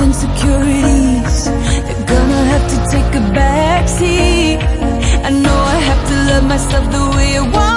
insecurities, they're gonna have to take a backseat. I know I have to love myself the way I want